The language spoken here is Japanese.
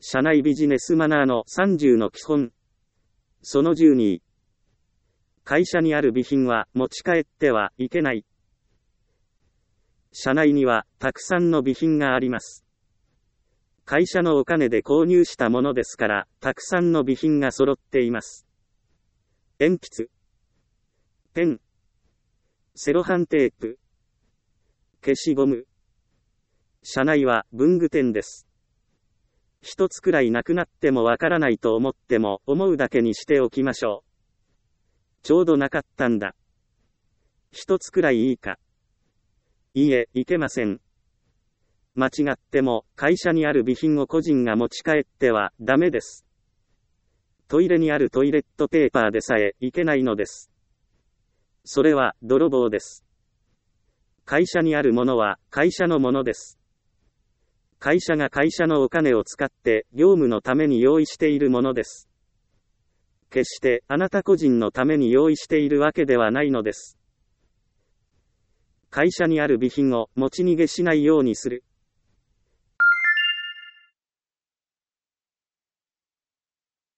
社内ビジネスマナーの30の基本。その12。会社にある備品は持ち帰ってはいけない。社内にはたくさんの備品があります。会社のお金で購入したものですから、たくさんの備品が揃っています。鉛筆、ペン、セロハンテープ、消しゴム。社内は文具店です。一つくらいなくなってもわからないと思っても、思うだけにしておきましょう。ちょうどなかったんだ。一つくらいいいか。いいえ、いけません。間違っても、会社にある備品を個人が持ち帰ってはダメです。トイレにあるトイレットペーパーでさえいけないのです。それは泥棒です。会社にあるものは会社のものです。会社が会社のお金を使って業務のために用意しているものです。決してあなた個人のために用意しているわけではないのです。会社にある備品を持ち逃げしないようにする。